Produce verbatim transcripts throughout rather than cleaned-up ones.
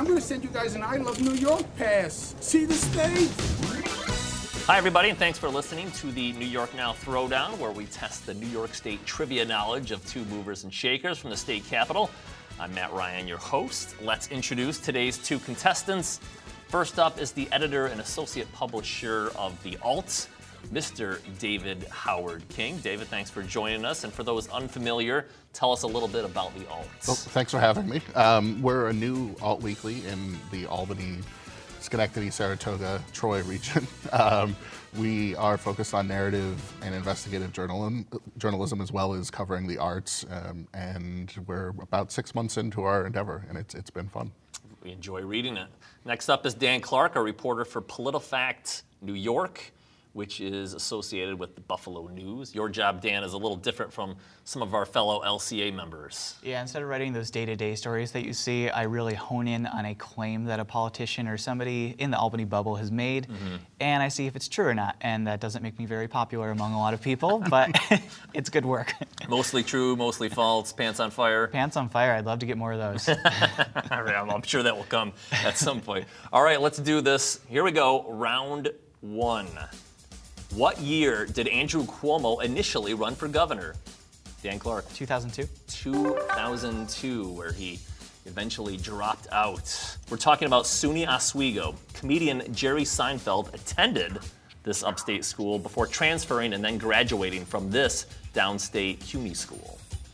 gonna send you guys an I Love New York pass. See the state? Hi, everybody, and thanks for listening to the New York Now Throwdown, where we test the New York State trivia knowledge of two movers and shakers from the state capitol. I'm Matt Ryan, your host. Let's introduce today's two contestants. First up is the editor and associate publisher of The Alt, Mister David Howard King. David, thanks for joining us. And for those unfamiliar, tell us a little bit about The Alt. Well, thanks for having me. Um, we're a new Alt Weekly in the Albany, Schenectady, Saratoga, Troy region. Um, we are focused on narrative and investigative journalism, journalism as well as covering the arts. Um, and we're about six months into our endeavor, and it's it's been fun. We enjoy reading it. Next up is Dan Clark, a reporter for PolitiFact New York, which is associated with the Buffalo News. Your job, Dan, is a little different from some of our fellow L C A members. Yeah, instead of writing those day-to-day stories that you see, I really hone in on a claim that a politician or somebody in the Albany bubble has made, mm-hmm. and I see if it's true or not. And that doesn't make me very popular among a lot of people, but it's good work. Mostly true, mostly false, pants on fire. Pants on fire, I'd love to get more of those. I'm sure that will come at some point. All right, let's do this. Here we go, round one. What year did Andrew Cuomo initially run for governor? Dan Clark. two thousand two. two thousand two, where he eventually dropped out. We're talking about SUNY Oswego. Comedian Jerry Seinfeld attended this upstate school before transferring and then graduating from this downstate CUNY school.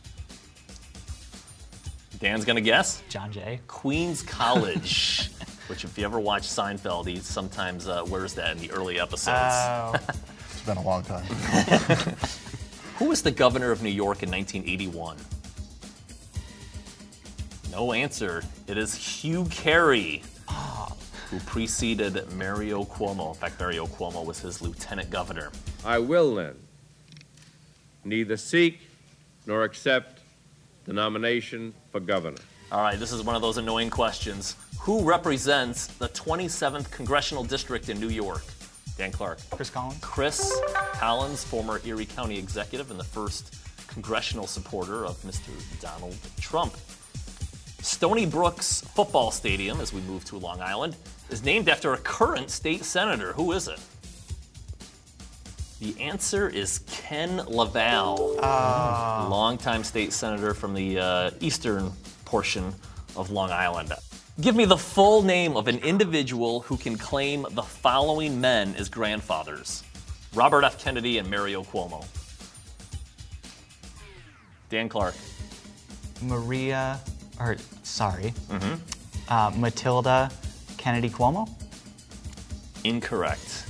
Dan's gonna guess? John Jay. Queens College. Which, if you ever watch Seinfeld, he sometimes uh, wears that in the early episodes. Oh. It's been a long time. Who was the governor of New York in nineteen eighty-one? No answer. It is Hugh Carey, oh. who preceded Mario Cuomo. In fact, Mario Cuomo was his lieutenant governor. I will then neither seek nor accept the nomination for governor. All right, this is one of those annoying questions. Who represents the twenty-seventh Congressional District in New York? Dan Clark. Chris Collins. Chris Collins, former Erie County executive and the first congressional supporter of Mister Donald Trump. Stony Brook's football stadium, as we move to Long Island, is named after a current state senator. Who is it? The answer is Ken LaValle, oh. longtime state senator from the uh, eastern portion of Long Island. Give me the full name of an individual who can claim the following men as grandfathers: Robert F. Kennedy and Mario Cuomo. Dan Clark. Maria, or sorry, Mm-hmm. uh, Matilda Kennedy Cuomo? Incorrect.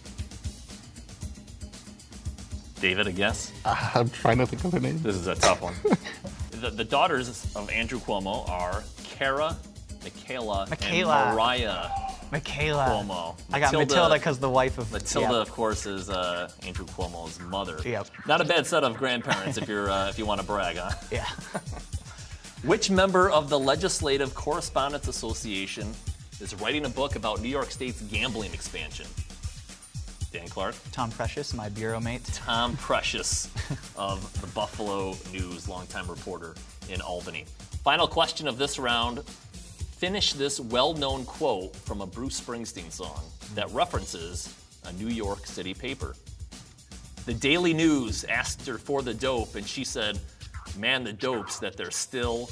David, a guess? Uh, I'm trying to think of the name. This is a tough one. the, the daughters of Andrew Cuomo are Cara, Michaela, Michaela. and Mariah Michaela. Cuomo. I got Matilda because the wife of Matilda, yeah. of course, is uh, Andrew Cuomo's mother. Yep. Not a bad set of grandparents if you're uh, if you want to brag, huh? Yeah. Which member of the Legislative Correspondence Association is writing a book about New York State's gambling expansion? Dan Clark. Tom Precious, my bureau mate. Tom Precious of the Buffalo News, longtime reporter in Albany. Final question of this round. Finish this well-known quote from a Bruce Springsteen song that references a New York City paper. The Daily News asked her for the dope, and she said, "Man, the dope's that they're still..."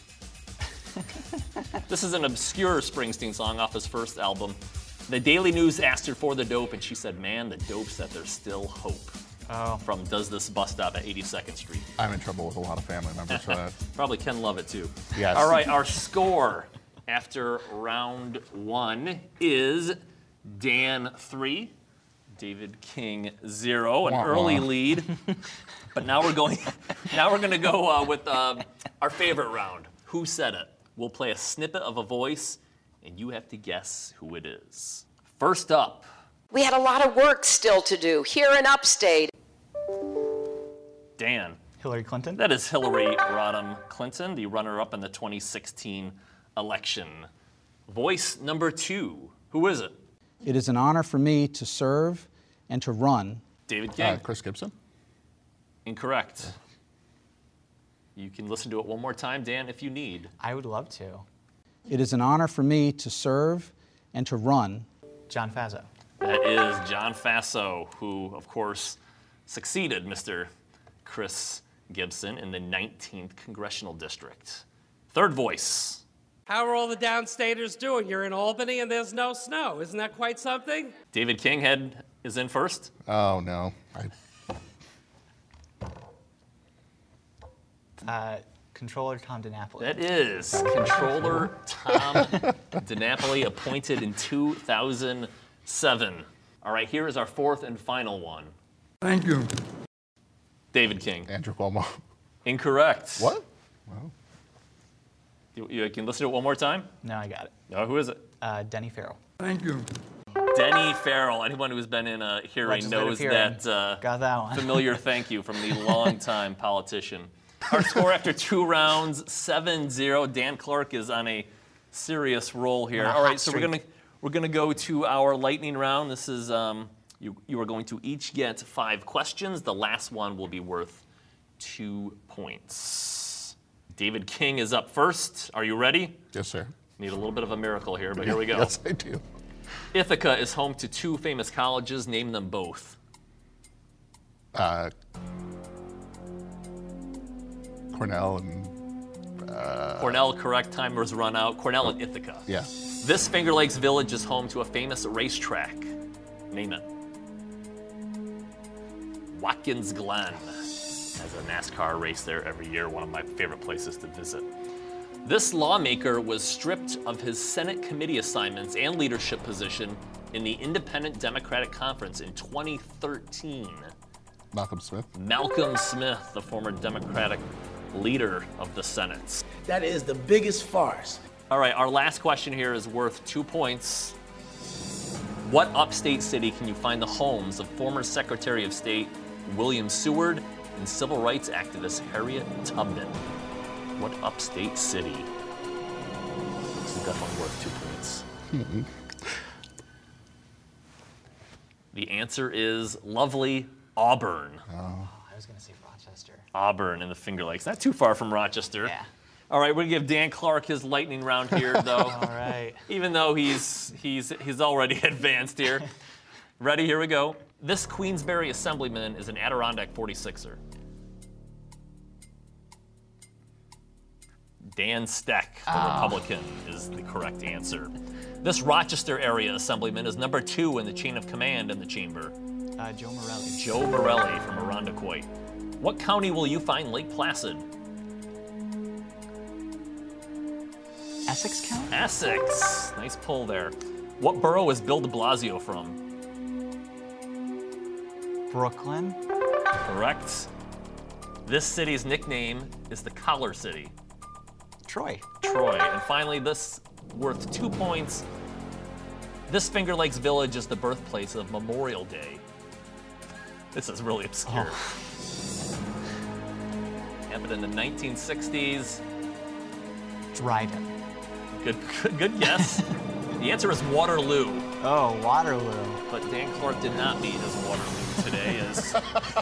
This is an obscure Springsteen song off his first album. The Daily News asked her for the dope, and she said, "Man, the dope's that there's still hope." Oh. From Does This Bus Stop at eighty-second Street. I'm in trouble with a lot of family members for that. Probably Ken Lovett, too. Yes. All right, our score after round one is Dan three, David King zero, an Wah, early wah. lead. But now we're going. Now we're going to go uh, with uh, our favorite round. Who said it? We'll play a snippet of a voice, and you have to guess who it is. First up. We had a lot of work still to do here in Upstate. Dan. Hillary Clinton? That is Hillary Rodham Clinton, the runner-up in the twenty sixteen election. Voice number two. Who is it? It is an honor for me to serve and to run. David King. Uh, Chris Gibson? Incorrect. You can listen to it one more time, Dan, if you need. I would love to. It is an honor for me to serve and to run. John Faso. That is John Faso, who, of course, succeeded Mister Chris Gibson in the nineteenth Congressional District. Third voice. How are all the downstaters doing? You're in Albany and there's no snow. Isn't that quite something? David King head is in first. Oh, no. I, Uh, Controller Tom DiNapoli. That is Controller Tom DiNapoli, appointed in two thousand seven. All right, here is our fourth and final one. Thank you. David King. Andrew Cuomo. Incorrect. What? Wow. You, you can listen to it one more time? No, I got it. Oh, who is it? Uh, Denny Farrell. Thank you. Denny Farrell. Anyone who's been in a hearing Legislative knows hearing. that, uh, Got that one. familiar thank you from the longtime politician. Our score after two rounds, seven zero. Dan Clark is on a serious roll here. On a All right, hot so we're streak. gonna we're gonna go to our lightning round. This is um, you you are going to each get five questions. The last one will be worth two points. David King is up first. Are you ready? Yes, sir. Need a little bit of a miracle here, but here we go. Yes, I do. Ithaca is home to two famous colleges. Name them both. Uh, Cornell and Cornell, correct. Timers run out. Cornell and Ithaca. yeah. This Finger Lakes Village is home to a famous racetrack. Name it. Watkins Glen has a NASCAR race there every year, one of my favorite places to visit. This lawmaker was stripped of his Senate committee assignments and leadership position in the Independent Democratic Conference in twenty thirteen. Malcolm Smith. Malcolm Smith, the former Democratic leader of the Senate. That is the biggest farce. All right, our last question here is worth two points. What upstate city can you find the homes of former Secretary of State William Seward and civil rights activist Harriet Tubman? What upstate city? This is definitely worth two points. The answer is lovely Auburn. Oh, I was going to say Rochester. Auburn in the Finger Lakes. Not too far from Rochester. Yeah. All right, we're gonna give Dan Clark his lightning round here, though. All right. Even though he's he's he's already advanced here. Ready? Here we go. This Queensberry assemblyman is an Adirondack forty-sixer. Dan Steck, the Oh. Republican, is the correct answer. This Rochester area assemblyman is number two in the chain of command in the chamber. Uh, Joe Morelli. Joe Morelli from Irondequoit. What county will you find Lake Placid? Essex County? Essex. Nice pull there. What borough is Bill de Blasio from? Brooklyn. Correct. This city's nickname is the Collar City. Troy. Troy. And finally, this worth two points. This Finger Lakes Village is the birthplace of Memorial Day. This is really obscure. Oh. Happened in the nineteen sixties. Dryden. Good, good, good guess. The answer is Waterloo. Oh, Waterloo. But Dan Clark did not meet his Waterloo today as,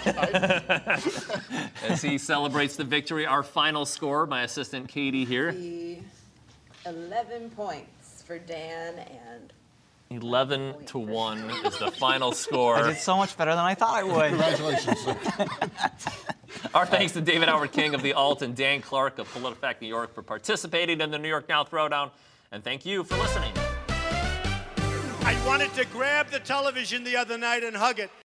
as he celebrates the victory. Our final score, my assistant Katie here. The eleven points for Dan and eleven to one is the final score. I did so much better than I thought I would. Congratulations. Our thanks to David Howard King of the Alt and Dan Clark of PolitiFact New York for participating in the New York Now Throwdown. And thank you for listening. I wanted to grab the television the other night and hug it.